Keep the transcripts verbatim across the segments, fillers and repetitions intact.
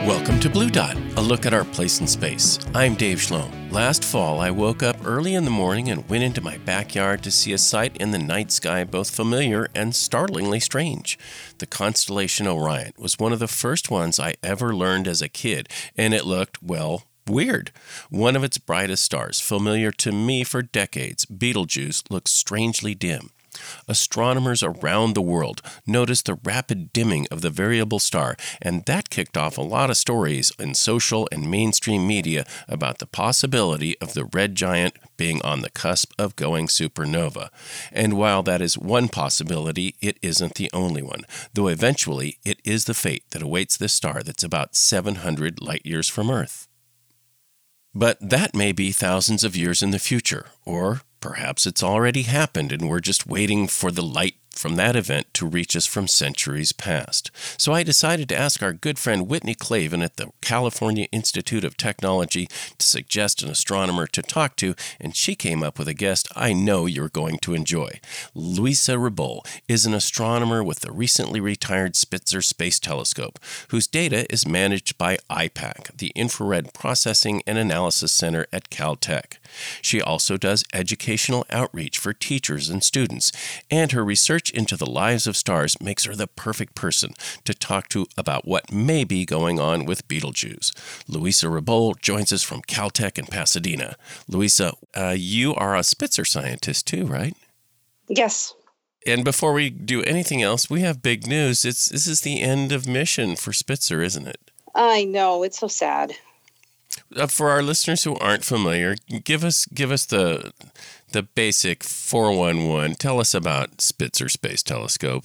Welcome to Blue Dot, a look at our place in space. I'm Dave Schlom. Last fall, I woke up early in the morning and went into my backyard to see a sight in the night sky both familiar and startlingly strange. The constellation Orion was one of the first ones I ever learned as a kid, and it looked, well, weird. One of its brightest stars, familiar to me for decades, Betelgeuse, looks strangely dim. Astronomers around the world noticed the rapid dimming of the variable star, and that kicked off a lot of stories in social and mainstream media about the possibility of the red giant being on the cusp of going supernova. And while that is one possibility, it isn't the only one, though eventually it is the fate that awaits this star that's about seven hundred light years from Earth. But that may be thousands of years in the future, or perhaps it's already happened and we're just waiting for the light from that event to reach us from centuries past. So I decided to ask our good friend Whitney Clavin at the California Institute of Technology to suggest an astronomer to talk to, and she came up with a guest I know you're going to enjoy. Louisa Reboul is an astronomer with the recently retired Spitzer Space Telescope, whose data is managed by I PAC, the Infrared Processing and Analysis Center at Caltech. She also does educational outreach for teachers and students, and her research into the lives of stars makes her the perfect person to talk to about what may be going on with Betelgeuse. Louisa Reboul joins us from Caltech in Pasadena. Louisa, uh, you are a Spitzer scientist too, right? Yes. And before we do anything else, we have big news. It's this is the end of mission for Spitzer, isn't it? I know. It's so sad. Uh, for our listeners who aren't familiar, give us give us the the basic four one one. Tell us about Spitzer Space Telescope.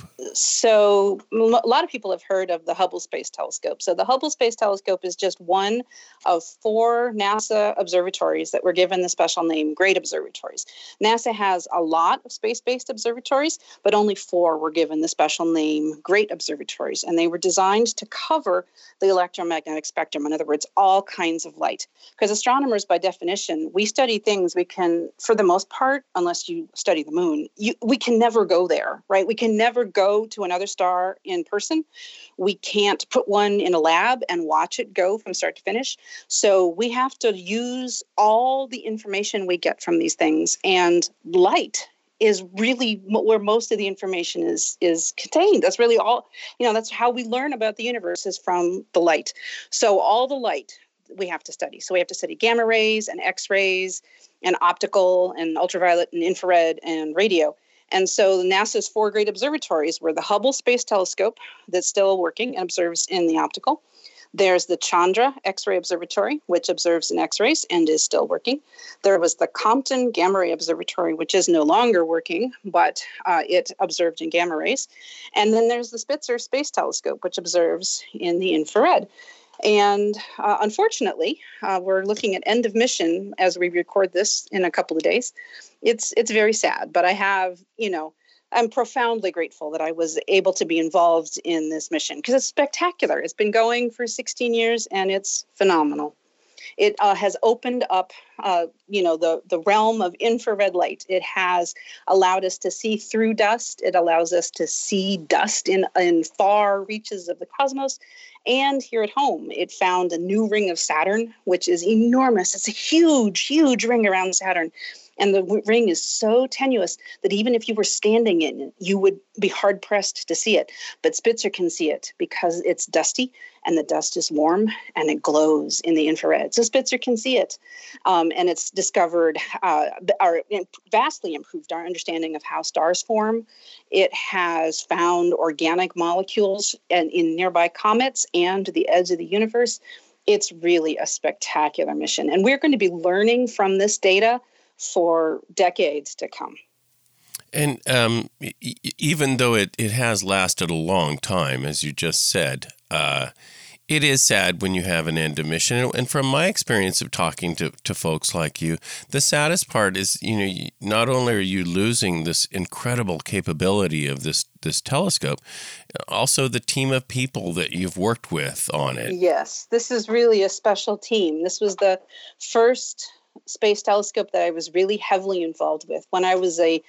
So a lot of people have heard of the Hubble Space Telescope. So the Hubble Space Telescope is just one of four NASA observatories that were given the special name Great Observatories. NASA has a lot of space-based observatories, but only four were given the special name Great Observatories. And they were designed to cover the electromagnetic spectrum. In other words, all kinds of light. Because astronomers, by definition, we study things we can, for the most part, unless you study the moon, you, we can never go there, right? We can never go to another star in person. We can't put one in a lab and watch it go from start to finish. So we have to use all the information we get from these things, and light is really where most of the information is is contained. That's really all, you know, that's how we learn about the universe, is from the light. So all the light we have to study. So we have to study gamma rays and X-rays and optical and ultraviolet and infrared and radio. And so NASA's four great observatories were the Hubble Space Telescope, that's still working and observes in the optical. There's the Chandra X-ray Observatory, which observes in X-rays and is still working. There was the Compton Gamma Ray Observatory, which is no longer working, but uh, it observed in gamma rays. And then there's the Spitzer Space Telescope, which observes in the infrared. And uh, unfortunately, uh, we're looking at end of mission as we record this in a couple of days. It's it's very sad, but I have, you know, I'm profoundly grateful that I was able to be involved in this mission, because it's spectacular. It's been going for sixteen years, and it's phenomenal. It uh, has opened up, uh, you know, the, the realm of infrared light. It has allowed us to see through dust. It allows us to see dust in, in far reaches of the cosmos. And here at home, it found a new ring of Saturn, which is enormous. It's a huge, huge ring around Saturn. And the w- ring is so tenuous that even if you were standing in it, you would be hard-pressed to see it. But Spitzer can see it because it's dusty, and the dust is warm, and it glows in the infrared. So Spitzer can see it. Um, and it's discovered, uh, our, vastly improved our understanding of how stars form. It has found organic molecules in, in nearby comets and the edge of the universe. It's really a spectacular mission. And we're going to be learning from this data for decades to come. And um, e- even though it, it has lasted a long time, as you just said, uh, it is sad when you have an end of mission. And from my experience of talking to, to folks like you, the saddest part is, you know, not only are you losing this incredible capability of this, this telescope, also the team of people that you've worked with on it. Yes, this is really a special team. This was the first space telescope that I was really heavily involved with. When I was a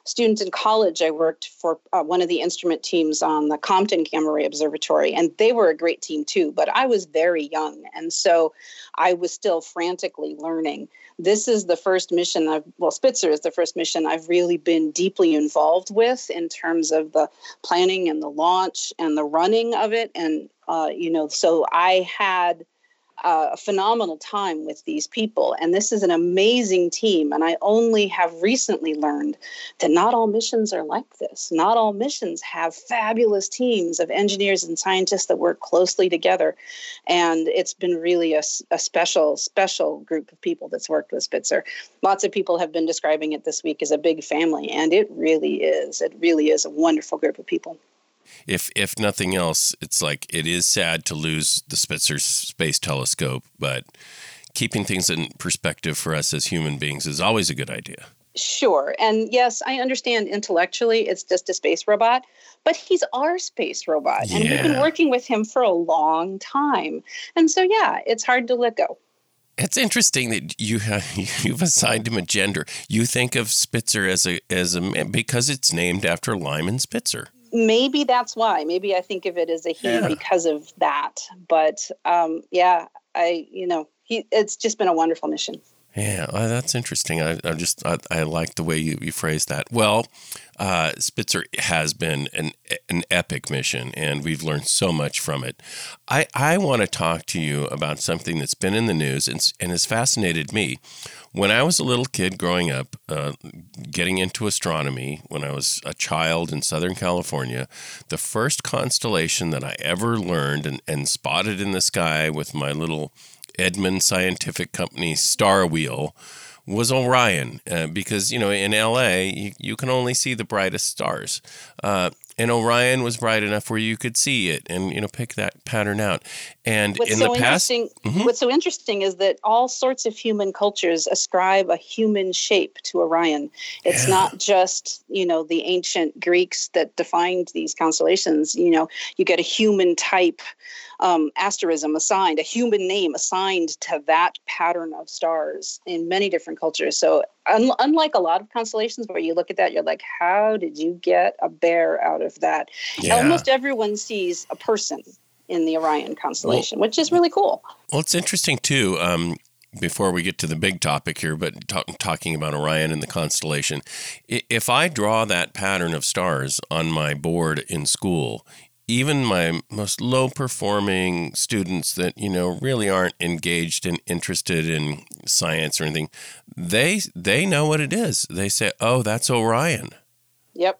students in college, I worked for uh, one of the instrument teams on the Compton Gamma Ray Observatory, and they were a great team too, but I was very young. And so I was still frantically learning. This is the first mission I've, well, Spitzer is the first mission I've really been deeply involved with in terms of the planning and the launch and the running of it. And, uh, you know, so I had Uh, a phenomenal time with these people. And this is an amazing team. And I only have recently learned that not all missions are like this. Not all missions have fabulous teams of engineers and scientists that work closely together. And it's been really a, a special, special group of people that's worked with Spitzer. Lots of people have been describing it this week as a big family. And it really is. It really is a wonderful group of people. If if nothing else, it's like it is sad to lose the Spitzer Space Telescope, but keeping things in perspective for us as human beings is always a good idea. Sure. And yes, I understand intellectually it's just a space robot, but he's our space robot. And Yeah. we've been working with him for a long time. And so, yeah, it's hard to let go. It's interesting that you have, you've assigned him a gender. You think of Spitzer as a as a man because it's named after Lyman Spitzer. Maybe that's why. Maybe I think of it as a he Yeah. because of that. But um, yeah, I, you know, he, it's just been a wonderful mission. Yeah, well, that's interesting. I, I just I, I like the way you, you phrased that. Well, uh, Spitzer has been an an epic mission, and we've learned so much from it. I, I want to talk to you about something that's been in the news and, and has fascinated me. When I was a little kid growing up, uh, getting into astronomy, when I was a child in Southern California, the first constellation that I ever learned and, and spotted in the sky with my little Edmund Scientific Company star wheel was Orion, uh, because, you know, in L A, you, you can only see the brightest stars. Uh, and Orion was bright enough where you could see it and, you know, pick that pattern out. And What's in so the past, interesting, Mhm. what's so interesting is that all sorts of human cultures ascribe a human shape to Orion. It's Yeah. not just, you know, the ancient Greeks that defined these constellations. You know, you get a human type um, asterism assigned, a human name assigned to that pattern of stars in many different cultures. So un- unlike a lot of constellations where you look at that, you're like, how did you get a bear out of that? Yeah. Almost everyone sees a person in the Orion constellation, which is really cool. Well, it's interesting, too, um, before we get to the big topic here, but talk, talking about Orion and the constellation, i- if I draw that pattern of stars on my board in school, even my most low-performing students that, you know, really aren't engaged and interested in science or anything, they they know what it is. They say, oh, that's Orion. Yep.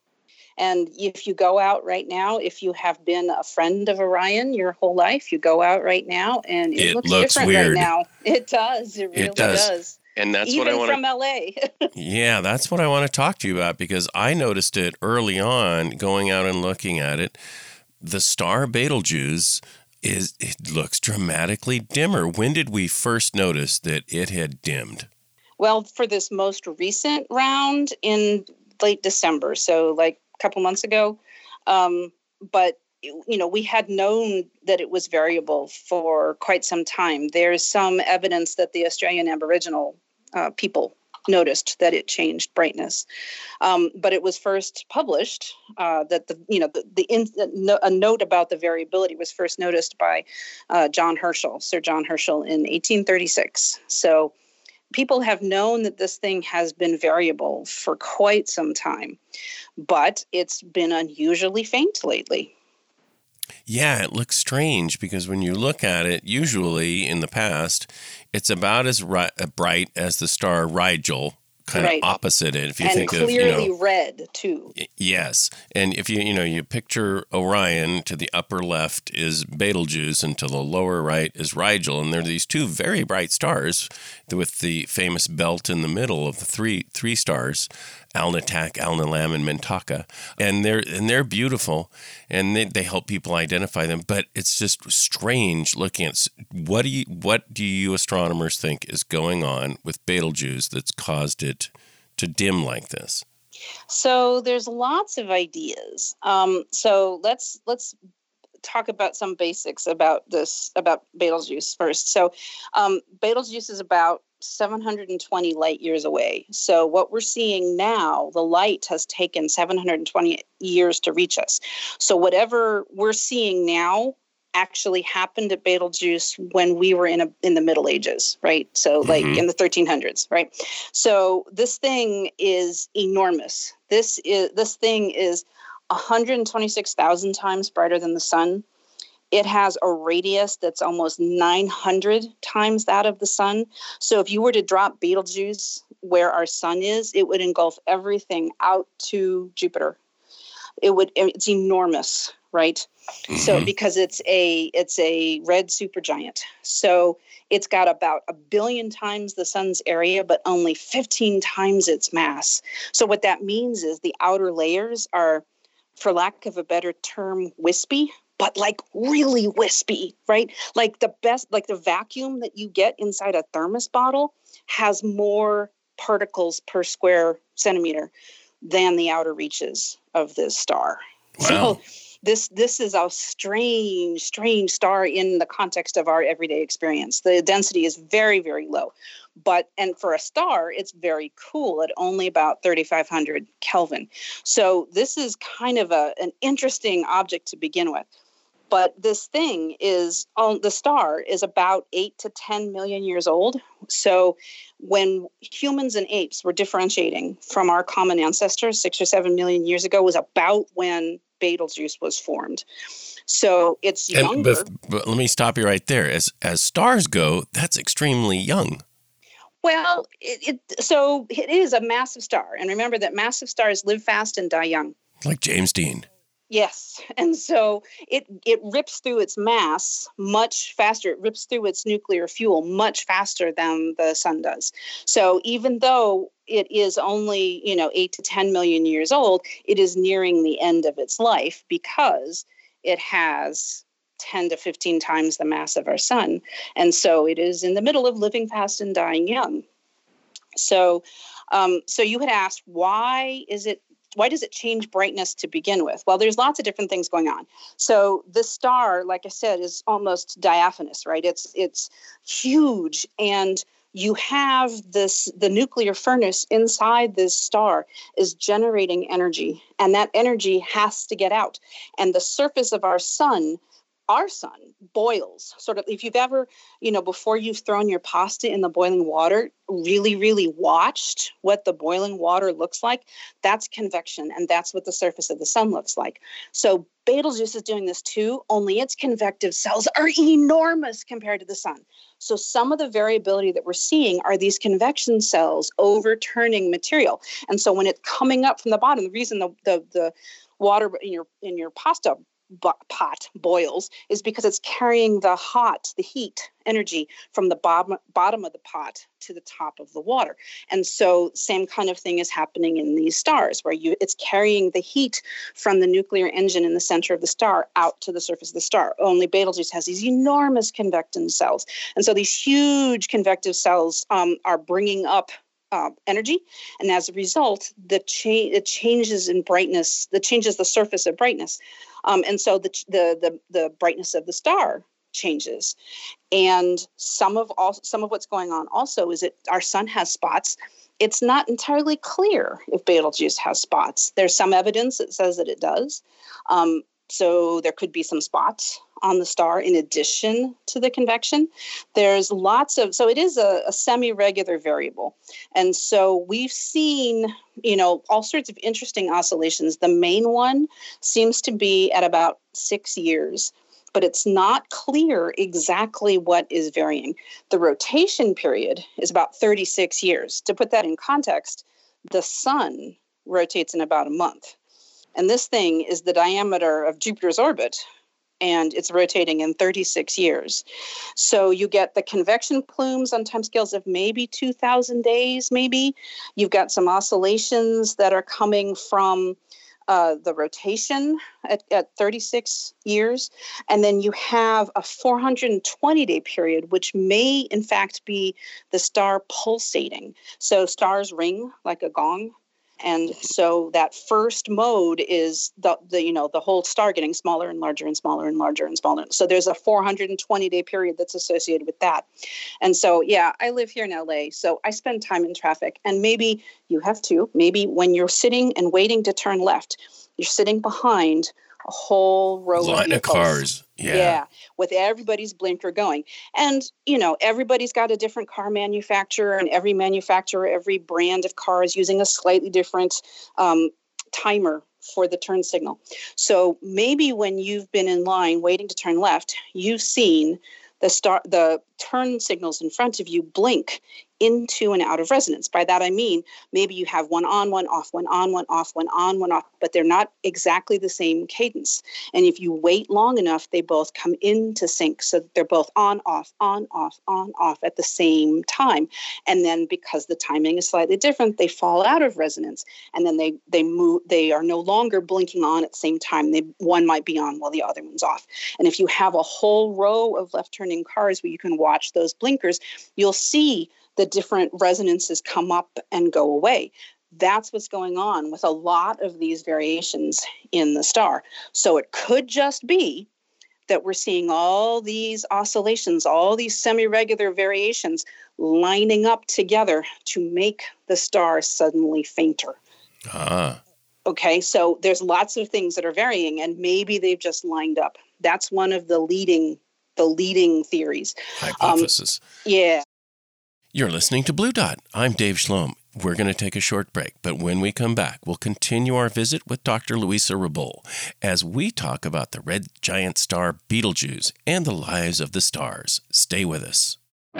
And if you go out right now, if you have been a friend of Orion your whole life, you go out right now and it, It looks, looks different weird. right now. It does. It really It does. does. And that's Even what I want to from L A. Yeah, that's what I want to talk to you about, because I noticed it early on going out and looking at it. The star Betelgeuse is it looks dramatically dimmer. When did we first notice that it had dimmed? Well, for this most recent round in late December, so like a couple months ago. Um, but you know, we had known that it was variable for quite some time. There's some evidence that the Australian Aboriginal uh, people noticed that it changed brightness. Um, but it was first published uh, that the, you know, the, the in, the, a note about the variability was first noticed by uh, John Herschel, Sir John Herschel in eighteen thirty-six. So people have known that this thing has been variable for quite some time, but it's been unusually faint lately. Yeah, it looks strange because when you look at it, usually in the past, it's about as ri- bright as the star Rigel, kind Right. of opposite it. If you And think clearly of, you know, red, too. Y- Yes. And if you, you know, you picture Orion, to the upper left is Betelgeuse and to the lower right is Rigel. And there are these two very bright stars with the famous belt in the middle of the three three stars, Alnitak, Alnilam, and Mintaka. And they're and they're beautiful, and they, they help people identify them. But it's just strange looking at s- what do you what do you astronomers think is going on with Betelgeuse that's caused it to dim like this? So there's lots of ideas. Um, so let's let's talk about some basics about this, about Betelgeuse first. So um, Betelgeuse is about seven hundred twenty light years away. So what we're seeing now, the light has taken seven hundred twenty years to reach us. So whatever we're seeing now actually happened at Betelgeuse when we were in a in the Middle Ages, right? So like Mm-hmm. in the thirteen hundreds, right? So this thing is enormous. This is this thing is one hundred twenty-six thousand times brighter than the sun. It has a radius that's almost nine hundred times that of the sun. So if you were to drop Betelgeuse where our sun is, it would engulf everything out to Jupiter. It would, it's enormous, right? Mm-hmm. So because it's a, it's a red supergiant. So it's got about a billion times the sun's area, but only fifteen times its mass. So what that means is the outer layers are, for lack of a better term, wispy, but like really wispy, right? Like the best, like the vacuum that you get inside a thermos bottle has more particles per square centimeter than the outer reaches of this star. Wow. So this this is a strange, strange star in the context of our everyday experience. The density is very, very low. But, and for a star, it's very cool at only about thirty-five hundred Kelvin. So this is kind of a, an interesting object to begin with. But this thing is, on the star is about eight to ten million years old. So when humans and apes were differentiating from our common ancestors six or seven million years ago was about when Betelgeuse was formed. So it's younger. And but, but let me stop you right there. As as stars go, that's extremely young. Well, it, it so it is a massive star. And remember that massive stars live fast and die young. Like James Dean. Yes. And so it it rips through its mass much faster. It rips through its nuclear fuel much faster than the sun does. So even though it is only, you know, eight to ten million years old, it is nearing the end of its life because it has ten to fifteen times the mass of our sun. And so it is in the middle of living fast and dying young. So, um, so you had asked, why is it Why does it change brightness to begin with? Well, there's lots of different things going on. So the star, like I said, is almost diaphanous, right? It's it's huge, and you have this, the nuclear furnace inside this star is generating energy, and that energy has to get out. And the surface of our sun, our sun boils sort of. If you've ever, you know, before you've thrown your pasta in the boiling water, really, really watched what the boiling water looks like, that's convection. And that's what the surface of the sun looks like. So Betelgeuse is doing this too, only its convective cells are enormous compared to the sun. So some of the variability that we're seeing are these convection cells overturning material. And so when it's coming up from the bottom, the reason the, the, the water in your, in your pasta pot boils is because it's carrying the hot, the heat energy from the bottom, bottom of the pot to the top of the water. And so same kind of thing is happening in these stars where you it's carrying the heat from the nuclear engine in the center of the star out to the surface of the star. Only Betelgeuse has these enormous convective cells. And so these huge convective cells um, are bringing up Uh, energy, and as a result, the change it changes in brightness. That changes the surface of brightness, um, and so the, the the the brightness of the star changes. And some of all some of what's going on also is that our sun has spots. It's not entirely clear if Betelgeuse has spots. There's some evidence that says that it does. Um, so there could be some spots on the star in addition to the convection. There's lots of, so it is a, a semi-regular variable. And so we've seen, you know, all sorts of interesting oscillations. The main one seems to be at about six years, but it's not clear exactly what is varying. The rotation period is about thirty-six years. To put that in context, the sun rotates in about a month. And this thing is the diameter of Jupiter's orbit, and it's rotating in thirty-six years. So you get the convection plumes on timescales of maybe two thousand days, maybe. You've got some oscillations that are coming from uh, the rotation at, at thirty-six years. And then you have a four hundred twenty day period, which may in fact be the star pulsating. So stars ring like a gong. And so that first mode is the, the, you know, the whole star getting smaller and larger and smaller and larger and smaller. So there's a four hundred twenty day period that's associated with that. And so, yeah, I live here in L A, so I spend time in traffic, and maybe you have too. Maybe when you're sitting and waiting to turn left, you're sitting behind a whole row line of vehicles. of cars. Yeah. Yeah, with everybody's blinker going. And, you know, everybody's got a different car manufacturer, and every manufacturer, every brand of car is using a slightly different um, timer for the turn signal. So maybe when you've been in line waiting to turn left, you've seen the star, the turn signals in front of you blink into and out of resonance. By that, I mean, maybe you have one on, one off, one on, one off, one on, one off, but they're not exactly the same cadence. And if you wait long enough, they both come into sync. So that they're both on, off, on, off, on, off at the same time. And then because the timing is slightly different, they fall out of resonance. And then they, they move, they are no longer blinking on at the same time. They, one might be on while the other one's off. And if you have a whole row of left turning cars where you can watch those blinkers, you'll see the different resonances come up and go away. That's what's going on with a lot of these variations in the star. So it could just be that we're seeing all these oscillations, all these semi-regular variations lining up together to make the star suddenly fainter. Ah. Okay, so there's lots of things that are varying, and maybe they've just lined up. That's one of the leading, the leading theories. Hypothesis. Um, yeah. You're listening to Blue Dot. I'm Dave Schlom. We're going to take a short break, but when we come back, we'll continue our visit with Doctor Louisa Raboul as we talk about the red giant star Betelgeuse and the lives of the stars. Stay with us.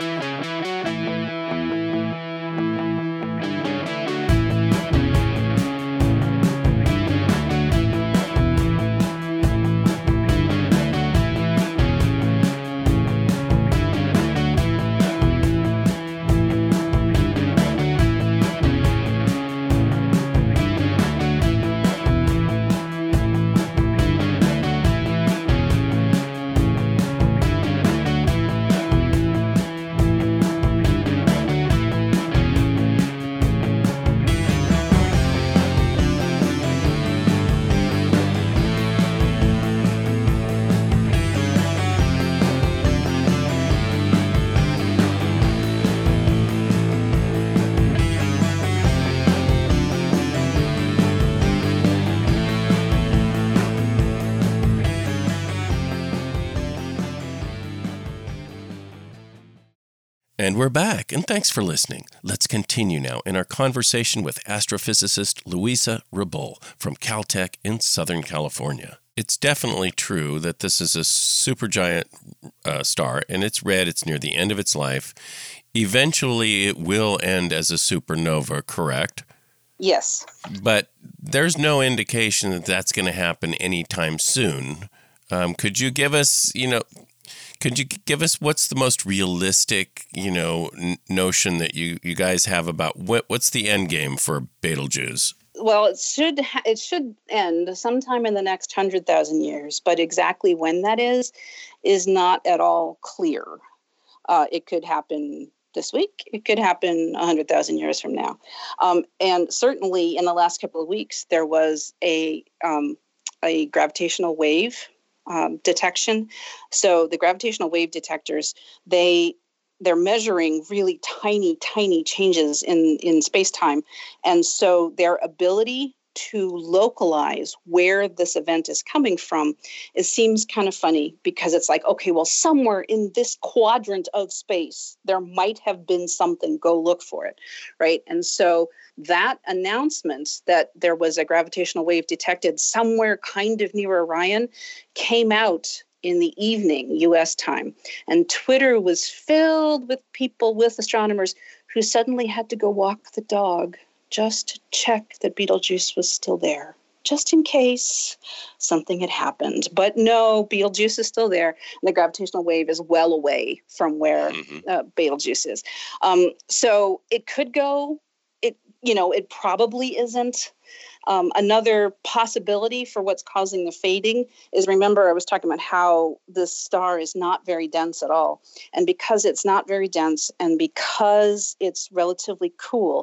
And we're back, and thanks for listening. Let's continue now in our conversation with astrophysicist Louisa Raboul from Caltech in Southern California. It's definitely true that this is a supergiant uh, star, and it's red. It's near the end of its life. Eventually, it will end as a supernova, correct? Yes. But there's no indication that that's going to happen anytime soon. Um, could you give us, you know... Could you give us what's the most realistic, you know, n- notion that you, you guys have about what what's the end game for Betelgeuse? Well, it should ha- it should end sometime in the next hundred thousand years, but exactly when that is is not at all clear. Uh, it could happen this week. It could happen a hundred thousand years from now, um, and certainly in the last couple of weeks there was a um, a gravitational wave. Um, detection. So the gravitational wave detectors, they they're measuring really tiny, tiny changes in, in space-time. And so their ability to localize where this event is coming from, it seems kind of funny because it's like, okay, well, somewhere in this quadrant of space, there might have been something, go look for it, right? And so that announcement that there was a gravitational wave detected somewhere kind of near Orion came out in the evening, U S time. And Twitter was filled with people, with astronomers, who suddenly had to go walk the dog just to check that Betelgeuse was still there, just in case something had happened. But no, Betelgeuse is still there. And the gravitational wave is well away from where mm-hmm. uh, Betelgeuse is. Um, so it could go, it you know, it probably isn't. Um, another possibility for what's causing the fading is, remember, I was talking about how this star is not very dense at all. And because it's not very dense and because it's relatively cool,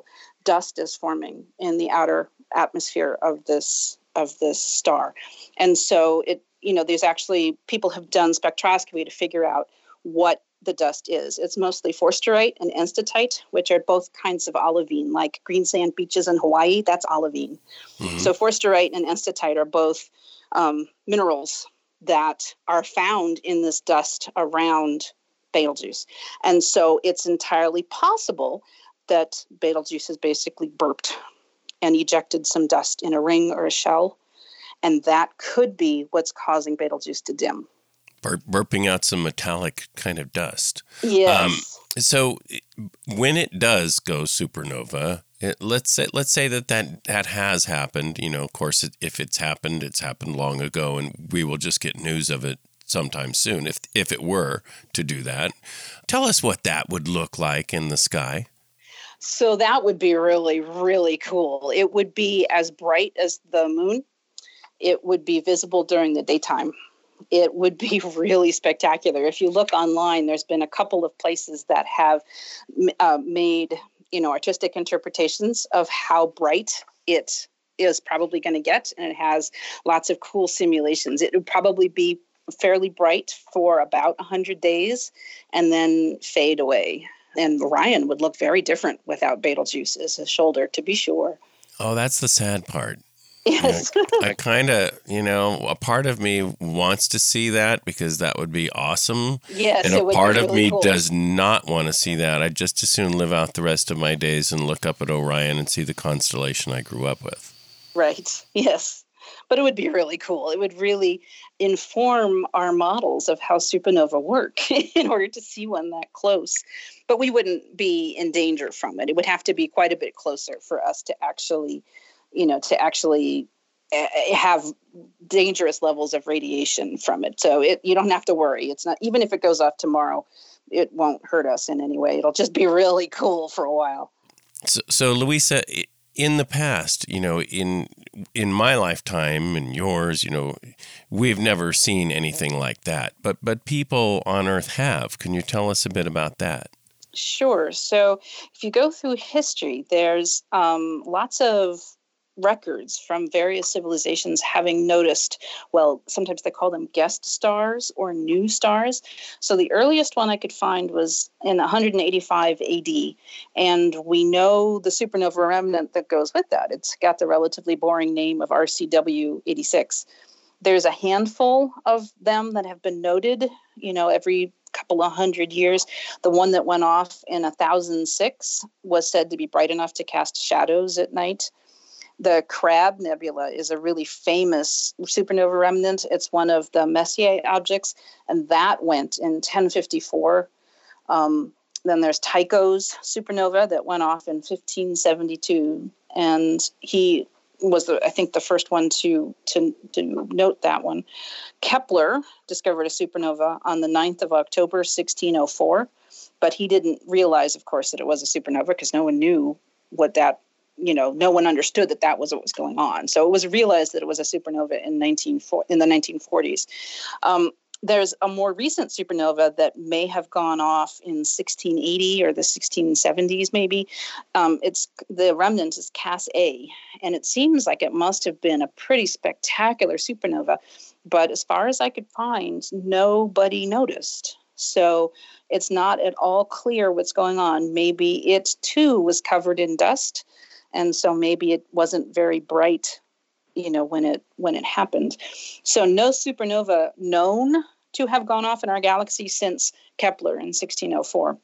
dust is forming in the outer atmosphere of this of this star. And so it, you know, there's actually, people have done spectroscopy to figure out what the dust is. It's mostly forsterite and enstatite, which are both kinds of olivine, like green sand beaches in Hawaii, that's olivine. Mm-hmm. So forsterite and enstatite are both um, minerals that are found in this dust around Betelgeuse. And so it's entirely possible that Betelgeuse has basically burped and ejected some dust in a ring or a shell. And that could be what's causing Betelgeuse to dim. Bur- burping out some metallic kind of dust. Yes. Um, so when it does go supernova, it, let's say let's say that, that that has happened. You know, of course, it, if it's happened, it's happened long ago, and we will just get news of it sometime soon, if if it were to do that. Tell us what that would look like in the sky. So that would be really, really cool. It would be as bright as the moon. It would be visible during the daytime. It would be really spectacular. If you look online, there's been a couple of places that have uh, made, you know, artistic interpretations of how bright it is probably going to get. And it has lots of cool simulations. It would probably be fairly bright for about one hundred days and then fade away. And Orion would look very different without Betelgeuse as a shoulder, to be sure. Oh, that's the sad part. Yes. You know, I kind of, you know, a part of me wants to see that because that would be awesome. Yes, and it a would part be of really me cool. does not want to see that. I'd just as soon live out the rest of my days and look up at Orion and see the constellation I grew up with. Right. Yes. But it would be really cool. It would really inform our models of how supernova work in order to see one that close. But we wouldn't be in danger from it. It would have to be quite a bit closer for us to actually, you know, to actually uh, have dangerous levels of radiation from it. So it, you don't have to worry. It's not, even if it goes off tomorrow, it won't hurt us in any way. It'll just be really cool for a while. So, so Louisa, in the past, you know, in in my lifetime and yours, you know, we've never seen anything like that. But but people on Earth have. Can you tell us a bit about that? Sure. So if you go through history, there's um, lots of records from various civilizations having noticed, well, sometimes they call them guest stars or new stars. So the earliest one I could find was in one hundred eighty-five A D. And we know the supernova remnant that goes with that. It's got the relatively boring name of R C W eighty-six. There's a handful of them that have been noted, you know, every couple of hundred years. The one that went off in one thousand six was said to be bright enough to cast shadows at night. The Crab Nebula is a really famous supernova remnant. It's one of the Messier objects, and that went in ten fifty-four. Um, then there's Tycho's supernova that went off in fifteen seventy-two, and he was, the, I think, the first one to, to, to note that one. Kepler discovered a supernova on the ninth of October, sixteen oh four, but he didn't realize, of course, that it was a supernova because no one knew what that you know, no one understood that that was what was going on. So it was realized that it was a supernova in nineteen in the nineteen forties. Um, there's a more recent supernova that may have gone off in sixteen eighty or the sixteen seventies, maybe. Um, it's the remnant is Cas A, and it seems like it must have been a pretty spectacular supernova. But as far as I could find, nobody noticed. So it's not at all clear what's going on. Maybe it too was covered in dust. And so maybe it wasn't very bright, you know, when it when it happened. So no supernova known to have gone off in our galaxy since Kepler in sixteen oh four.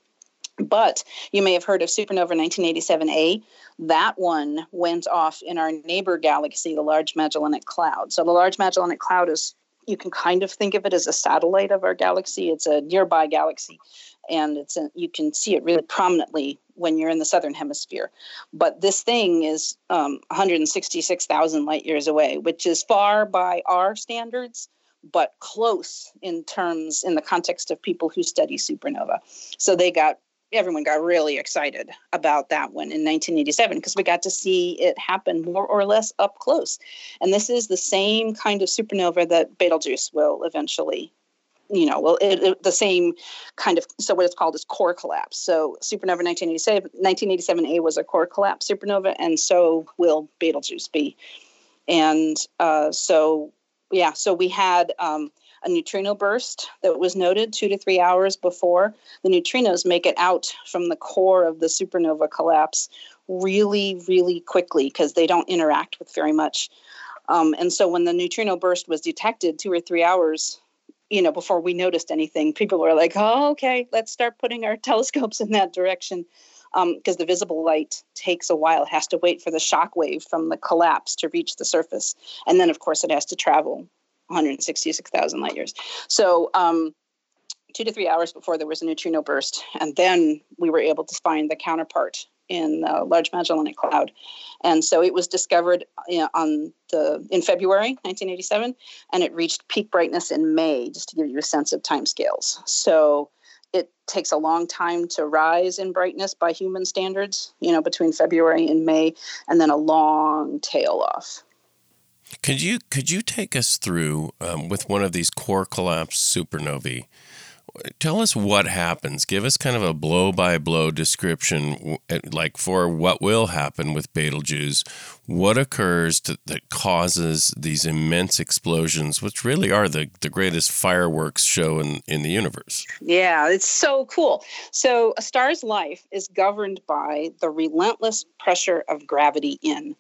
But you may have heard of supernova nineteen eighty-seven A. That one went off in our neighbor galaxy, the Large Magellanic Cloud. So the Large Magellanic Cloud is, you can kind of think of it as a satellite of our galaxy. It's a nearby galaxy, and it's a, you can see it really prominently when you're in the southern hemisphere. But this thing is um, one hundred sixty-six thousand light years away, which is far by our standards, but close in terms, in the context of people who study supernova. So they got, everyone got really excited about that one in nineteen eighty-seven because we got to see it happen more or less up close. And this is the same kind of supernova that Betelgeuse will eventually you know, well, it, it, the same kind of, so what it's called is core collapse. So supernova nineteen eighty-seven, nineteen eighty-seven A was a core collapse supernova, and so will Betelgeuse be. And uh, so, yeah, so we had um, a neutrino burst that was noted two to three hours before. The neutrinos make it out from the core of the supernova collapse really, really quickly because they don't interact with very much. Um, and so when the neutrino burst was detected two or three hours, you know, before we noticed anything, people were like, oh, okay, let's start putting our telescopes in that direction. Because um, the visible light takes a while. It has to wait for the shock wave from the collapse to reach the surface. And then, of course, it has to travel one hundred sixty-six thousand light years. So um, two to three hours before there was a neutrino burst. And then we were able to find the counterpart in the Large Magellanic Cloud. And so it was discovered you know, on the in February nineteen eighty-seven, and it reached peak brightness in May, just to give you a sense of timescales. So it takes a long time to rise in brightness by human standards, you know, between February and May, and then a long tail off. Could you could you take us through um, with one of these core collapse supernovae? Tell us what happens. Give us kind of a blow-by-blow description, like for what will happen with Betelgeuse. What occurs to, that causes these immense explosions, which really are the, the greatest fireworks show in, in the universe? Yeah, it's so cool. So a star's life is governed by the relentless pressure of gravity in.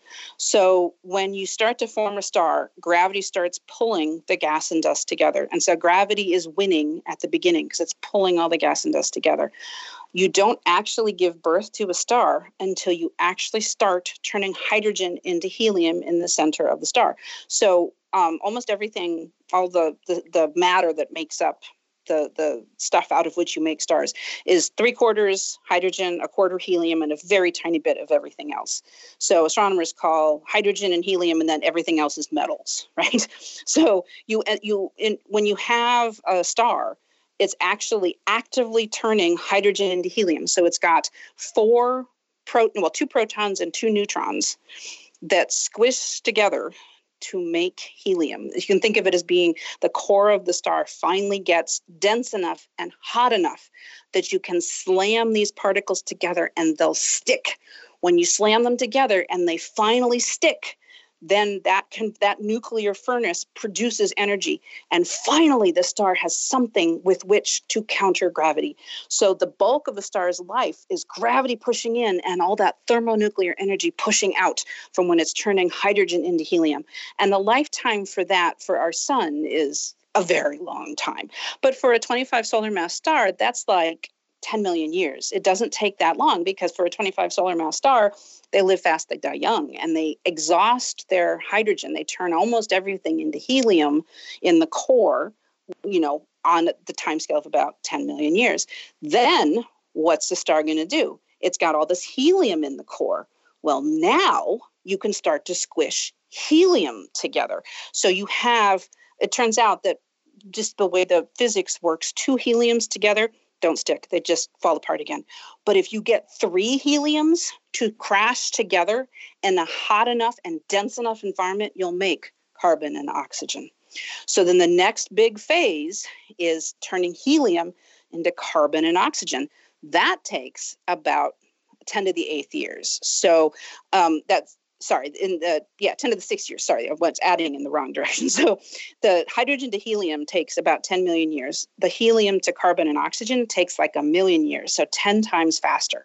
So when you start to form a star, gravity starts pulling the gas and dust together. And so gravity is winning at the beginning because it's pulling all the gas and dust together. You don't actually give birth to a star until you actually start turning hydrogen into helium in the center of the star. So um, almost everything, all the, the, the matter that makes up the, the stuff out of which you make stars is three quarters hydrogen, a quarter helium, and a very tiny bit of everything else. So astronomers call hydrogen and helium, and then everything else is metals, right? So you, you in, when you have a star, it's actually actively turning hydrogen into helium. So it's got four pro, well, two protons and two neutrons that squish together to make helium. You can think of it as being the core of the star finally gets dense enough and hot enough that you can slam these particles together and they'll stick. When you slam them together and they finally stick, then that can, that nuclear furnace produces energy. And finally, the star has something with which to counter gravity. So the bulk of the star's life is gravity pushing in and all that thermonuclear energy pushing out from when it's turning hydrogen into helium. And the lifetime for that for our sun is a very long time. But for a twenty-five solar mass star, that's like ten million years. It doesn't take that long because for a twenty-five solar mass star, they live fast, they die young, and they exhaust their hydrogen. They turn almost everything into helium in the core, you know, on the timescale of about ten million years. Then what's the star going to do? It's got all this helium in the core. Well, now you can start to squish helium together. So you have, it turns out that just the way the physics works, two heliums together don't stick. They just fall apart again. But if you get three heliums to crash together in a hot enough and dense enough environment, you'll make carbon and oxygen. So then the next big phase is turning helium into carbon and oxygen. That takes about ten to the eighth years. So um, that's, sorry, in the, yeah, ten to the sixth years. Sorry, I was adding in the wrong direction. So the hydrogen to helium takes about ten million years. The helium to carbon and oxygen takes like a million years, so ten times faster.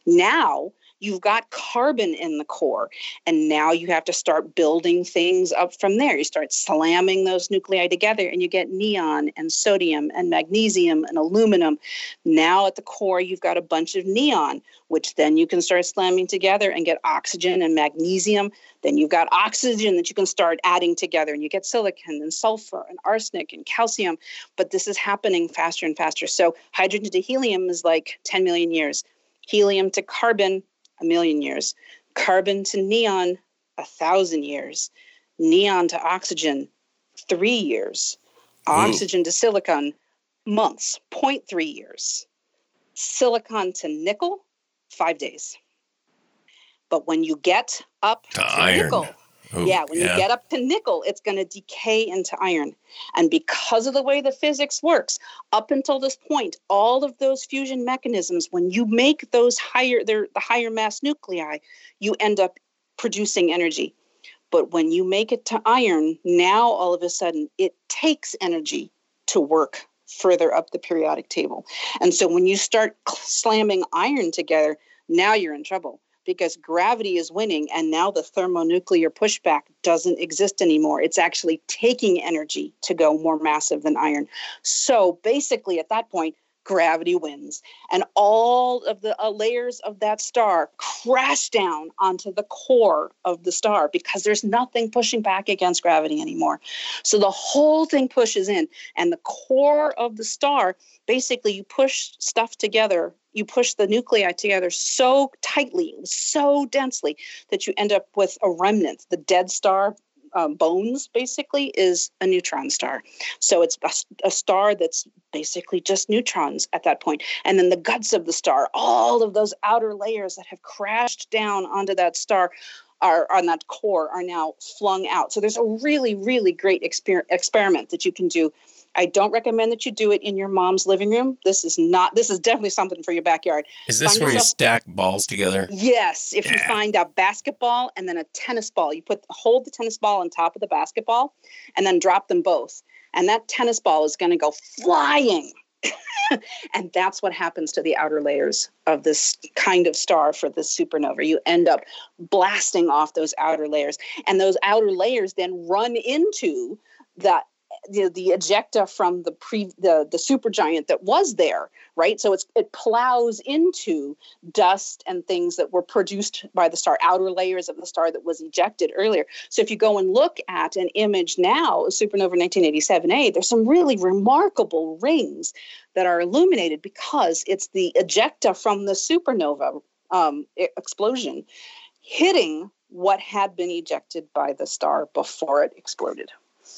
Now you've got carbon in the core, and now you have to start building things up from there. You start slamming those nuclei together, and you get neon and sodium and magnesium and aluminum. Now at the core, you've got a bunch of neon, which then you can start slamming together and get oxygen and magnesium. Then you've got oxygen that you can start adding together, and you get silicon and sulfur and arsenic and calcium. But this is happening faster and faster. So hydrogen to helium is like ten million years. Helium to carbon, a million years. Carbon to neon, a thousand years. Neon to oxygen, three years. Oxygen Ooh. To silicon, months, zero point three years. Silicon to nickel, five days. But when you get up to to iron. nickel, Oh, yeah, when yeah. you get up to nickel, it's going to decay into iron. And because of the way the physics works, up until this point, all of those fusion mechanisms, when you make those higher, they're the higher mass nuclei, you end up producing energy. But when you make it to iron, now all of a sudden it takes energy to work further up the periodic table. And so when you start slamming iron together, now you're in trouble because gravity is winning, and now the thermonuclear pushback doesn't exist anymore. It's actually taking energy to go more massive than iron. So basically at that point, gravity wins, and all of the uh, layers of that star crash down onto the core of the star because there's nothing pushing back against gravity anymore. So the whole thing pushes in, and the core of the star, basically you push stuff together, you push the nuclei together so tightly, so densely, that you end up with a remnant. The dead star Um, bones basically is a neutron star. So it's a, a star that's basically just neutrons at that point. And then the guts of the star, all of those outer layers that have crashed down onto that star are on that core are now flung out. So there's a really, really great exper- experiment that you can do. I don't recommend that you do it in your mom's living room. This is not, this is definitely something for your backyard. Is this Find where you yourself- stack balls together? Yes. If Yeah. you find a basketball and then a tennis ball, you put hold the tennis ball on top of the basketball and then drop them both. And that tennis ball is going to go flying. And that's what happens to the outer layers of this kind of star for this supernova. You end up blasting off those outer layers. And those outer layers then run into that the, the ejecta from the pre the, the supergiant that was there, right? So it's it plows into dust and things that were produced by the star, outer layers of the star that was ejected earlier. So if you go and look at an image now, supernova nineteen eighty-seven A, there's some really remarkable rings that are illuminated because it's the ejecta from the supernova um, explosion hitting what had been ejected by the star before it exploded.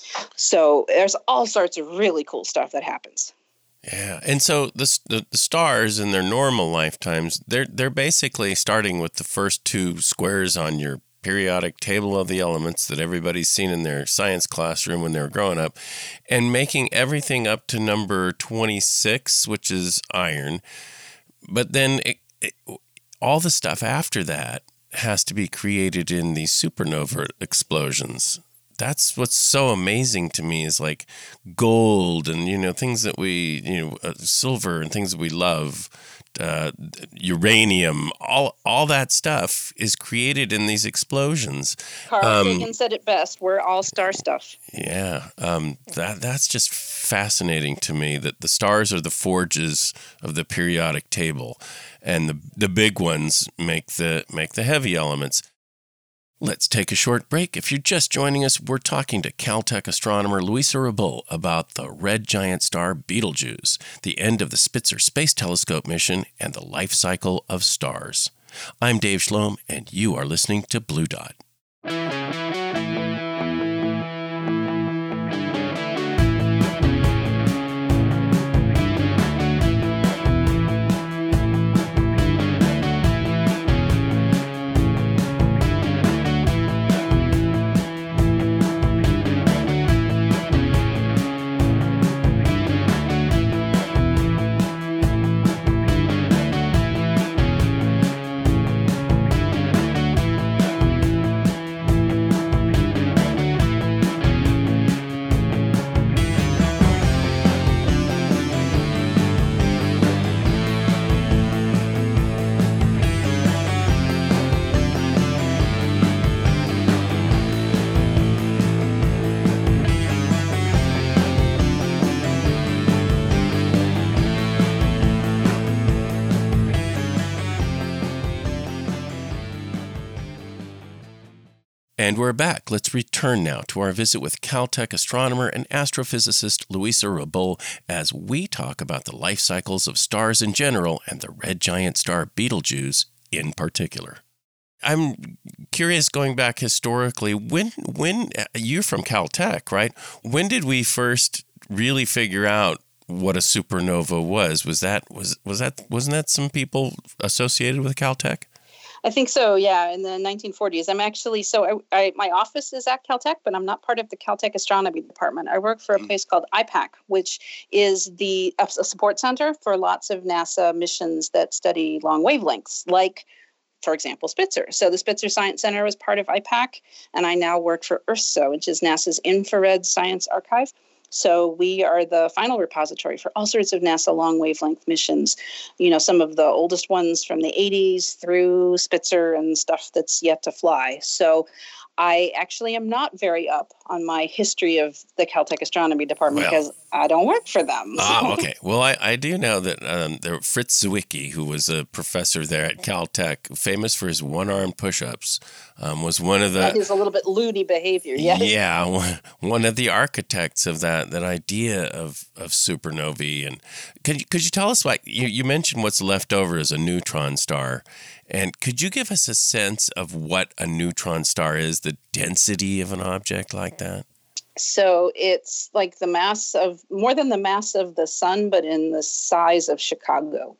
So there's all sorts of really cool stuff that happens. Yeah, and so the, the the stars in their normal lifetimes, they're they're basically starting with the first two squares on your periodic table of the elements that everybody's seen in their science classroom when they were growing up, and making everything up to number twenty-six, which is iron. But then it, it, all the stuff after that has to be created in these supernova explosions. That's what's so amazing to me is like gold and, you know, things that we, you know, uh, silver and things that we love, uh, uranium, all all that stuff is created in these explosions. Carl Um, Sagan said it best. We're all star stuff. Yeah, um, that that's just fascinating to me that the stars are the forges of the periodic table, and the the big ones make the make the heavy elements. Let's take a short break. If you're just joining us, we're talking to Caltech astronomer Louisa Rabault about the red giant star Betelgeuse, the end of the Spitzer Space Telescope mission, and the life cycle of stars. I'm Dave Schlom, and you are listening to Blue Dot. And we're back. Let's return now to our visit with Caltech astronomer and astrophysicist Louisa Rabault as we talk about the life cycles of stars in general and the red giant star Betelgeuse in particular. I'm curious, going back historically, when when you're from Caltech, right? When did we first really figure out what a supernova was? Was that was was that wasn't that some people associated with Caltech? I think so, yeah, in the nineteen forties. I'm actually, so I, I my office is at Caltech, but I'm not part of the Caltech astronomy department. I work for a place called I PAC, which is the a, a support center for lots of NASA missions that study long wavelengths, like, for example, Spitzer. So the Spitzer Science Center was part of I PAC, and I now work for IRSA, which is NASA's Infrared Science Archive. So we are the final repository for all sorts of NASA long wavelength missions. You know, some of the oldest ones from the eighties through Spitzer and stuff that's yet to fly. So I actually am not very up on my history of the Caltech astronomy department Well, because I don't work for them. Ah, okay. Well, I, I do know that um, there, Fritz Zwicky, who was a professor there at Caltech, famous for his one-armed push-ups, um, was one of the... That is a little bit loony behavior, yes. Yeah, one, one of the architects of that that idea of, of supernovae. And could you, could you tell us, like, you, you mentioned what's left over is a neutron star. And could you give us a sense of what a neutron star is, the density of an object like that? So it's like the mass of, more than the mass of the sun, but in the size of Chicago.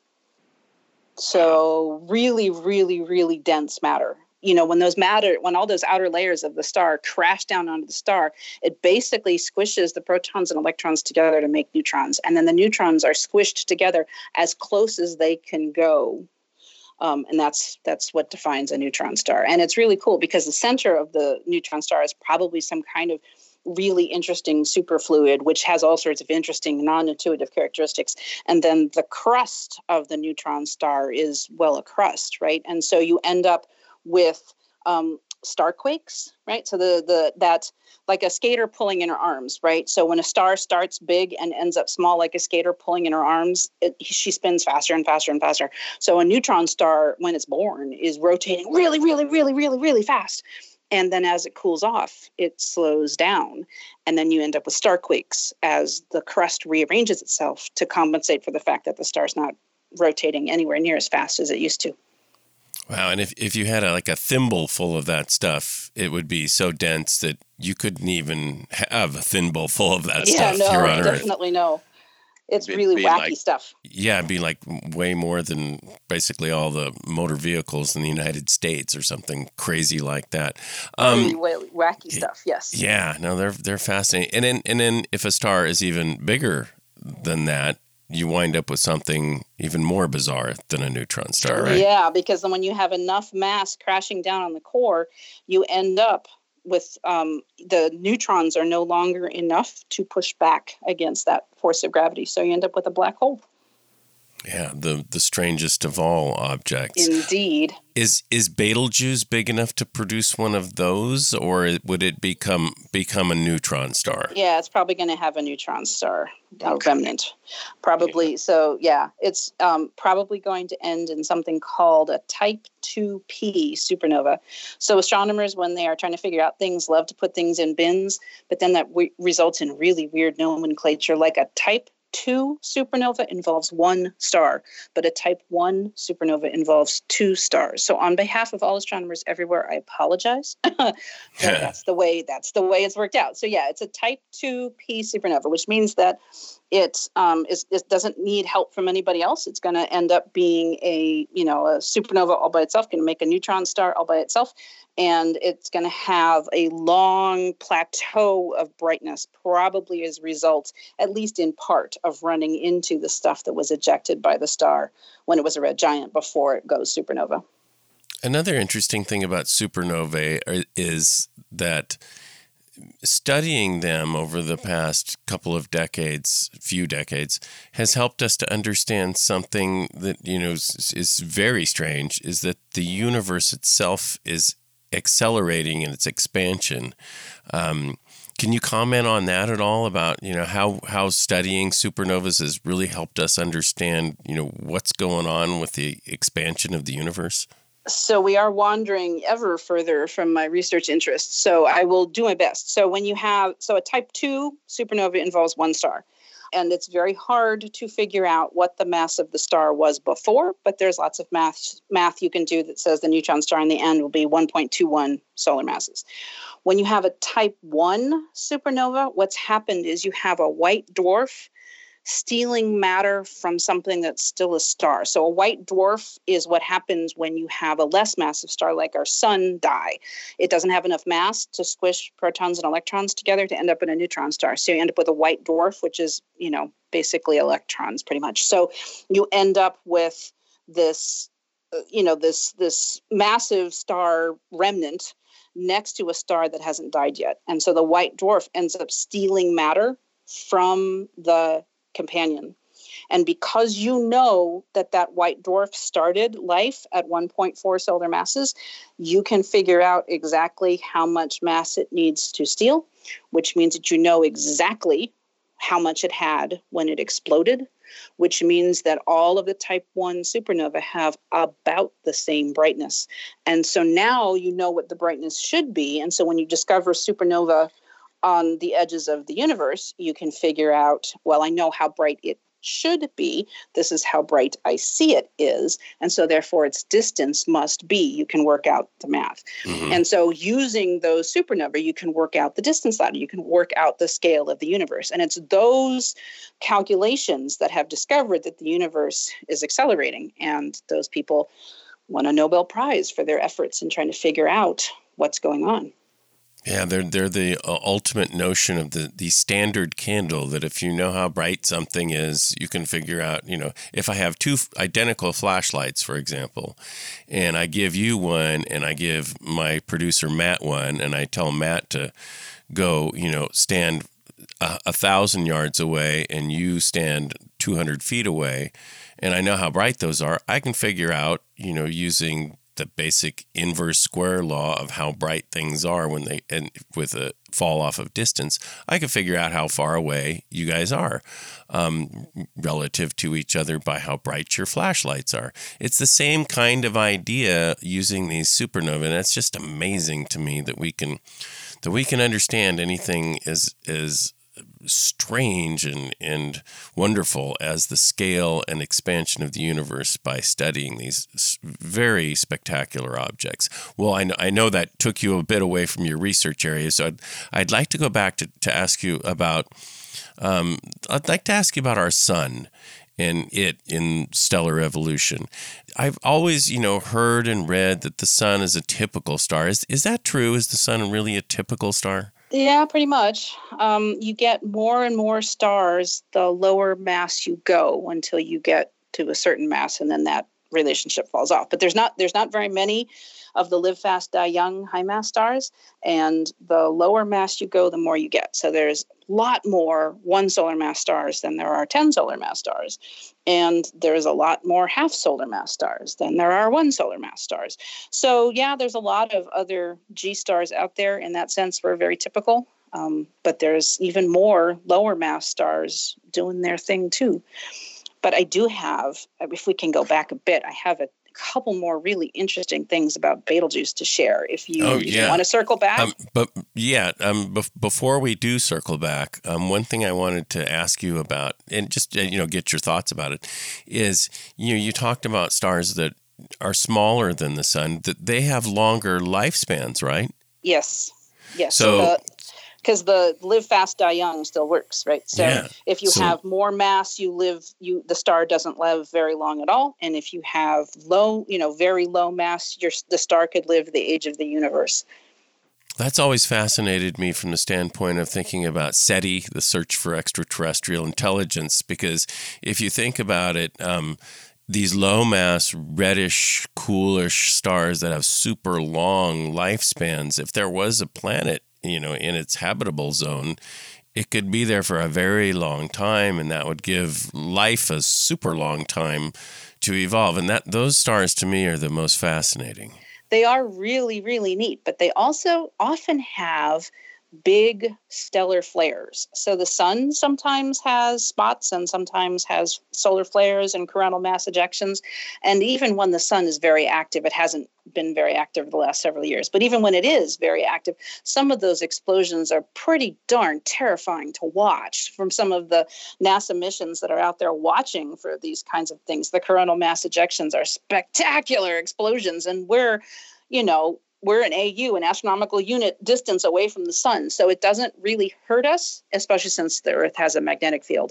So really, really, really dense matter. You know, when those matter, when all those outer layers of the star crash down onto the star, it basically squishes the protons and electrons together to make neutrons. And then the neutrons are squished together as close as they can go. Um, and that's that's what defines a neutron star. And it's really cool because the center of the neutron star is probably some kind of really interesting superfluid, which has all sorts of interesting non-intuitive characteristics. And then the crust of the neutron star is, well, a crust, right? And so you end up with um, star quakes, right? So the the that like a skater pulling in her arms, right? So when a star starts big and ends up small, like a skater pulling in her arms, it, she spins faster and faster and faster. So a neutron star, when it's born, is rotating really, really, really, really, really fast. And then as it cools off, it slows down. And then you end up with star quakes as the crust rearranges itself to compensate for the fact that the star's not rotating anywhere near as fast as it used to. Wow, and if, if you had a, like a thimble full of that stuff, it would be so dense that you couldn't even have a thimble full of that yeah, stuff no, here on definitely Earth. no. It's Be- really be wacky like- stuff. Yeah, it'd be like way more than basically all the motor vehicles in the United States or something crazy like that. Really Um, wa- wacky stuff, yes. yeah, no, they're they're fascinating. And then and then if a star is even bigger than that, you wind up with something even more bizarre than a neutron star, right? Yeah, because then when you have enough mass crashing down on the core, you end up with um, the neutrons are no longer enough to push back against that force of gravity. So you end up with a black hole. Yeah, the the strangest of all objects. Indeed. Is is Betelgeuse big enough to produce one of those, or would it become become a neutron star? Yeah, it's probably going to have a neutron star, a Okay. remnant. Probably. So, yeah, it's um, probably going to end in something called a type two P supernova. So astronomers, when they are trying to figure out things, love to put things in bins, but then that w- results in really weird nomenclature, like a type two supernova involves one star, but a type one supernova involves two stars. So on behalf of all astronomers everywhere, I apologize. But that's the way that's the way it's worked out. So yeah, it's a type two P supernova, which means that it um, is, it doesn't need help from anybody else. It's going to end up being a, you know, a supernova all by itself, going to make a neutron star all by itself. And it's going to have a long plateau of brightness, probably as a result, at least in part, of running into the stuff that was ejected by the star when it was a red giant before it goes supernova. Another interesting thing about supernovae are- is that studying them over the past couple of decades, few decades, has helped us to understand something that, you know, is, is very strange, is that the universe itself is accelerating in its expansion. Um, can you comment on that at all about, you know, how, how studying supernovas has really helped us understand, you know, what's going on with the expansion of the universe? So we are wandering ever further from my research interests. So I will do my best. So when you have, so a type two supernova involves one star. And it's very hard to figure out what the mass of the star was before, but there's lots of math math you can do that says the neutron star in the end will be one point two one solar masses. When you have a type one supernova, what's happened is you have a white dwarf stealing matter from something that's still a star. So a white dwarf is what happens when you have a less massive star like our sun die. It doesn't have enough mass to squish protons and electrons together to end up in a neutron star. So you end up with a white dwarf, which is, you know, basically electrons pretty much. So you end up with this, uh, you know, this this massive star remnant next to a star that hasn't died yet. And so the white dwarf ends up stealing matter from the companion. And because you know that that white dwarf started life at one point four solar masses, you can figure out exactly how much mass it needs to steal, which means that you know exactly how much it had when it exploded, which means that all of the type one supernova have about the same brightness. And so now you know what the brightness should be. And so when you discover supernova on the edges of the universe, you can figure out, well, I know how bright it should be. This is how bright I see it is. And so therefore its distance must be. You can work out the math. Mm-hmm. And so using those supernovae, you can work out the distance ladder. You can work out the scale of the universe. And it's those calculations that have discovered that the universe is accelerating. And those people won a Nobel Prize for their efforts in trying to figure out what's going on. Yeah, they're they're the uh, ultimate notion of the, the standard candle, that if you know how bright something is, you can figure out, you know, if I have two identical flashlights, for example, and I give you one and I give my producer Matt one, and I tell Matt to go, you know, stand a, a thousand yards away and you stand two hundred feet away, and I know how bright those are, I can figure out, you know, using the basic inverse square law of how bright things are when they, and with a fall off of distance, I can figure out how far away you guys are um, relative to each other by how bright your flashlights are. It's the same kind of idea using these supernovae, and it's just amazing to me that we can that we can understand anything as as strange and, and wonderful as the scale and expansion of the universe by studying these very spectacular objects. Well, I know, I know that took you a bit away from your research area, so I'd, I'd like to go back to, to ask you about, um, I'd like to ask you about our sun and it in stellar evolution. I've always, you know, heard and read that the sun is a typical star. Is, is that true? Is the sun really a typical star? Yeah, pretty much. Um, you get more and more stars the lower mass you go until you get to a certain mass, and then that relationship falls off. But there's not there's not very many of the live fast, die young high mass stars, and the lower mass you go, the more you get. So there's a lot more one solar mass stars than there are ten solar mass stars, and there's a lot more half solar mass stars than there are one solar mass stars. So yeah, there's a lot of other G stars out there. In that sense, we're very typical, um, but there's even more lower mass stars doing their thing too. But I do have, if we can go back a bit, I have a couple more really interesting things about Betelgeuse to share. If you, oh, if yeah. you want to circle back. Um, but yeah, um, be- before we do circle back, um, one thing I wanted to ask you about, and just uh, you know get your thoughts about it, is you know you talked about stars that are smaller than the sun, that they have longer lifespans, right? Yes. Yes. So. Because the live fast, die young still works, right? So yeah. if you so, have more mass, you live, you the star doesn't live very long at all. And if you have low, you know, very low mass, your the star could live the age of the universe. That's always fascinated me from the standpoint of thinking about SETI, the search for extraterrestrial intelligence, because if you think about it, um, these low mass, reddish, coolish stars that have super long lifespans, if there was a planet, you know, in its habitable zone, it could be there for a very long time, and that would give life a super long time to evolve. And that those stars to me are the most fascinating. They are really, really neat, but they also often have big stellar flares. So the sun sometimes has spots and sometimes has solar flares and coronal mass ejections. And even when the sun is very active, it hasn't been very active the last several years, but even when it is very active, some of those explosions are pretty darn terrifying to watch from some of the NASA missions that are out there watching for these kinds of things. The coronal mass ejections are spectacular explosions, and we're, you know, we're an A U, an astronomical unit distance away from the sun. So it doesn't really hurt us, especially since the Earth has a magnetic field.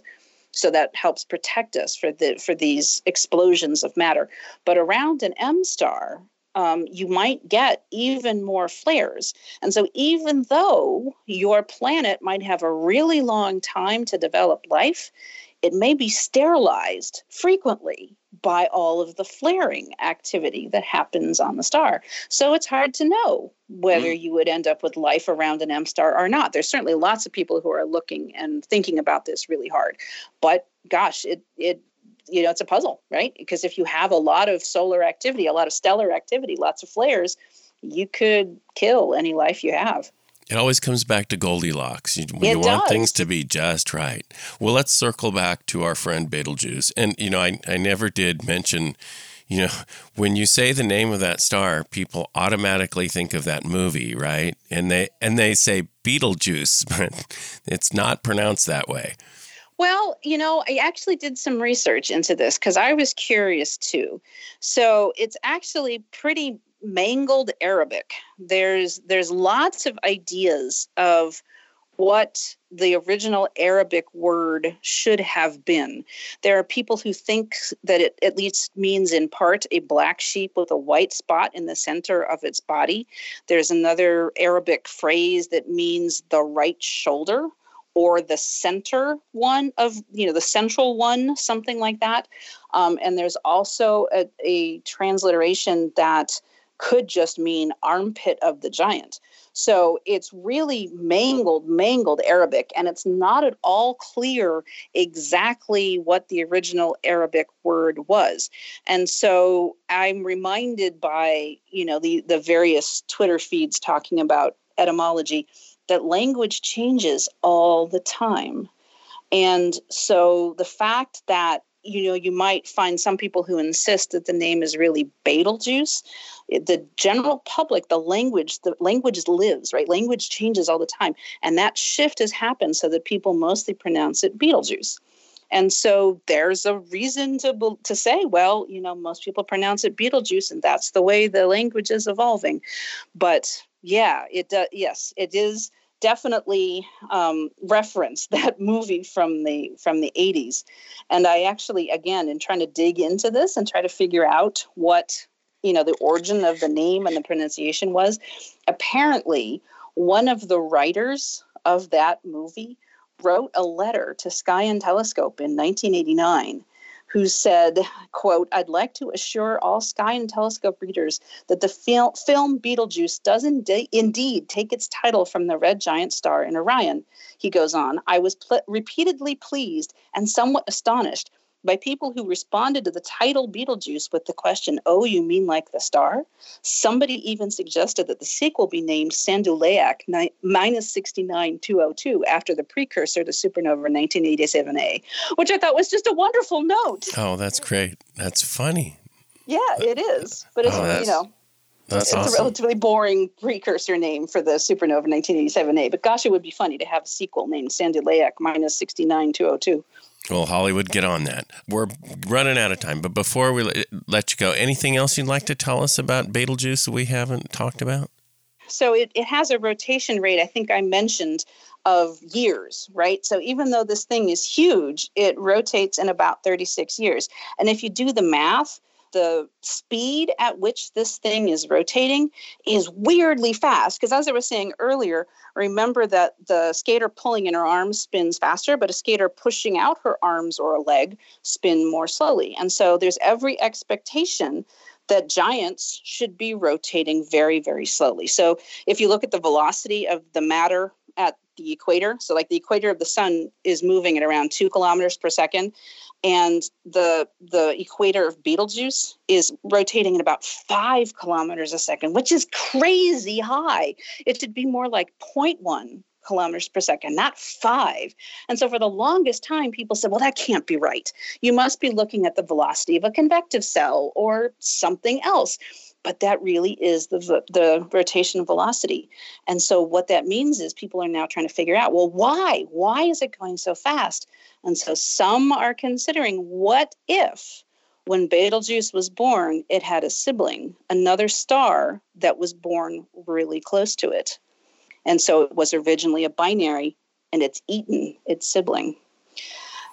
So that helps protect us for the for these explosions of matter. But around an M star, um, you might get even more flares. And so even though your planet might have a really long time to develop life, it may be sterilized frequently by all of the flaring activity that happens on the star. So it's hard to know whether mm. you would end up with life around an M star or not. There's certainly lots of people who are looking and thinking about this really hard. But gosh, it it you know, it's a puzzle, right? Because if you have a lot of solar activity, a lot of stellar activity, lots of flares, you could kill any life you have. It always comes back to Goldilocks. You, it you want does. things to be just right. Well, let's circle back to our friend Betelgeuse. And, you know, I, I never did mention, you know, when you say the name of that star, people automatically think of that movie, right? And they and they say Beetlejuice, but it's not pronounced that way. Well, you know, I actually did some research into this because I was curious too. So it's actually pretty mangled Arabic. There's there's lots of ideas of what the original Arabic word should have been. There are people who think that it at least means in part a black sheep with a white spot in the center of its body. There's another Arabic phrase that means the right shoulder, or the center one of, you know, the central one, something like that. Um, and there's also a, a transliteration that could just mean armpit of the giant. So it's really mangled, mangled Arabic, and it's not at all clear exactly what the original Arabic word was. And so I'm reminded by, you know, the, the various Twitter feeds talking about etymology, that language changes all the time. And so the fact that, you know, you might find some people who insist that the name is really Betelgeuse, the general public, the language, the language lives, right? Language changes all the time. And that shift has happened so that people mostly pronounce it Betelgeuse. And so there's a reason to to say, well, you know, most people pronounce it Beetlejuice, and that's the way the language is evolving. But yeah, it does. Yes, it is definitely um, reference that movie from the from the eighties. And I actually, again, in trying to dig into this and try to figure out what, you know, the origin of the name and the pronunciation was, apparently one of the writers of that movie wrote a letter to Sky and Telescope in nineteen eighty-nine who said, quote, "I'd like to assure all Sky and Telescope readers that the fil- film Betelgeuse does ind- indeed take its title from the red giant star in Orion." He goes on, "I was pl- repeatedly pleased and somewhat astonished by people who responded to the title Betelgeuse with the question, 'Oh, you mean like the star?' Somebody even suggested that the sequel be named Sanduleak ni- minus sixty-nine two oh two after the precursor to supernova nineteen eighty-seven A, which I thought was just a wonderful note. Oh, that's great. That's funny. Yeah, it is. But it's, oh, you know, that's it's awesome. a relatively boring precursor name for the supernova nineteen eighty-seven A. But gosh, it would be funny to have a sequel named Sanduleak minus sixty-nine two oh two. Well, Hollywood, get on that. We're running out of time, but before we let you go, anything else you'd like to tell us about Betelgeuse that we haven't talked about? So it, it has a rotation rate, I think I mentioned, of years, right? So even though this thing is huge, it rotates in about thirty-six years. And if you do the math, the speed at which this thing is rotating is weirdly fast. Because as I was saying earlier, remember that the skater pulling in her arms spins faster, but a skater pushing out her arms or a leg spin more slowly. And so there's every expectation that giants should be rotating very, very slowly. So if you look at the velocity of the matter at the equator, so like the equator of the sun is moving at around two kilometers per second, and the the equator of Betelgeuse is rotating at about five kilometers a second, which is crazy high. It should be more like zero point one kilometers per second, not five. And so for the longest time, people said, well, that can't be right. You must be looking at the velocity of a convective cell or something else. But that really is the the rotation velocity. And so what that means is people are now trying to figure out, well, why? Why is it going so fast? And so some are considering, what if when Betelgeuse was born, it had a sibling, another star that was born really close to it? And so it was originally a binary, and it's eaten its sibling.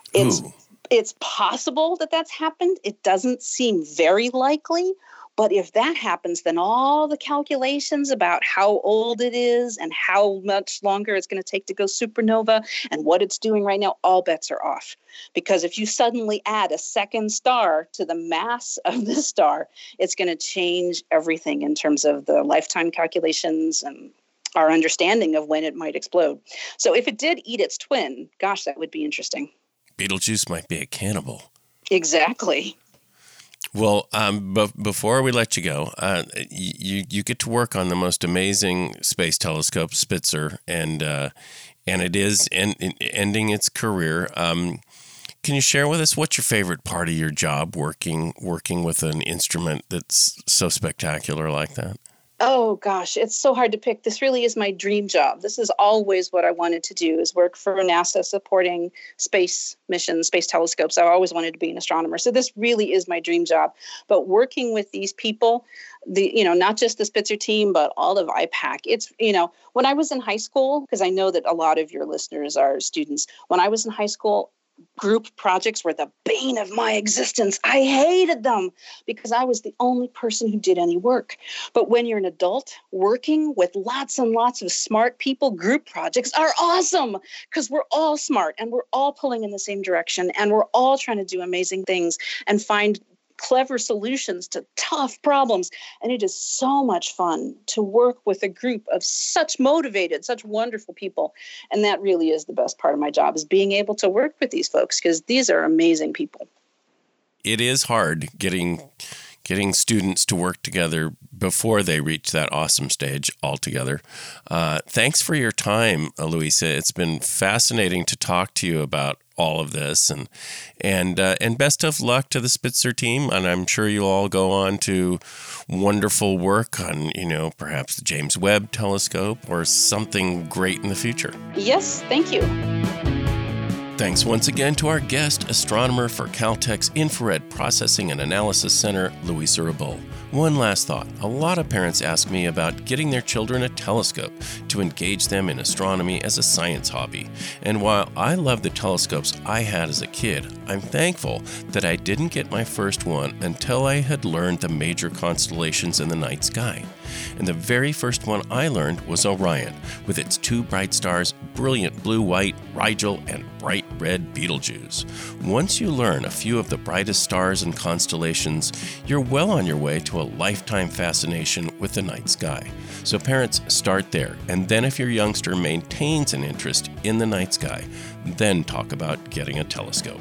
It's Ooh. it's possible that that's happened. It doesn't seem very likely. But if that happens, then all the calculations about how old it is and how much longer it's going to take to go supernova and what it's doing right now, all bets are off. Because if you suddenly add a second star to the mass of this star, it's going to change everything in terms of the lifetime calculations and our understanding of when it might explode. So if it did eat its twin, gosh, that would be interesting. Betelgeuse might be a cannibal. Exactly. Well, um, be- before we let you go, uh, you you get to work on the most amazing space telescope, Spitzer, and uh, and it is en- ending its career. Um, can you share with us what's your favorite part of your job, working working with an instrument that's so spectacular like that? Oh gosh, it's so hard to pick. This really is my dream job. This is always what I wanted to do, is work for NASA supporting space missions, space telescopes. I always wanted to be an astronomer. So this really is my dream job. But working with these people, the you know, not just the Spitzer team, but all of I PAC. It's, you know, when I was in high school, because I know that a lot of your listeners are students, when I was in high school, group projects were the bane of my existence. I hated them because I was the only person who did any work. But when you're an adult working with lots and lots of smart people, group projects are awesome because we're all smart and we're all pulling in the same direction and we're all trying to do amazing things and find clever solutions to tough problems. And it is so much fun to work with a group of such motivated, such wonderful people. And that really is the best part of my job, is being able to work with these folks, because these are amazing people. It is hard getting getting students to work together before they reach that awesome stage altogether. Uh, thanks for your time, Louisa. It's been fascinating to talk to you about all of this, and and uh, and best of luck to the Spitzer team. And I'm sure you'll all go on to wonderful work on, you know, perhaps the James Webb Telescope or something great in the future. Yes, thank you. Thanks once again to our guest, astronomer for Caltech's Infrared Processing and Analysis Center, Louisa Rabault. One last thought. A lot of parents ask me about getting their children a telescope to engage them in astronomy as a science hobby. And while I love the telescopes I had as a kid, I'm thankful that I didn't get my first one until I had learned the major constellations in the night sky. And the very first one I learned was Orion, with its two bright stars, brilliant blue-white Rigel and bright red Betelgeuse. Once you learn a few of the brightest stars and constellations, you're well on your way to a lifetime fascination with the night sky. So parents, start there, and then if your youngster maintains an interest in the night sky, then talk about getting a telescope.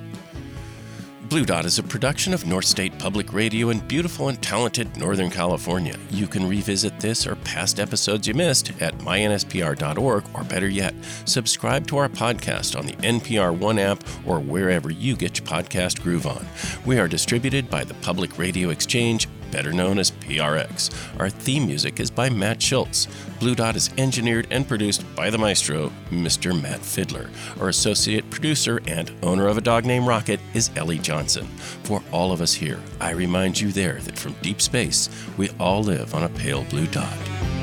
Blue Dot is a production of North State Public Radio in beautiful and talented Northern California. You can revisit this or past episodes you missed at my n s p r dot org, or better yet, subscribe to our podcast on the N P R One app or wherever you get your podcast groove on. We are distributed by the Public Radio Exchange, better known as P R X. Our theme music is by Matt Schultz. Blue Dot is engineered and produced by the maestro, Mister Matt Fiddler. Our associate producer and owner of a dog named Rocket is Ellie Johnson. For all of us here, I remind you there that from deep space, we all live on a pale blue dot.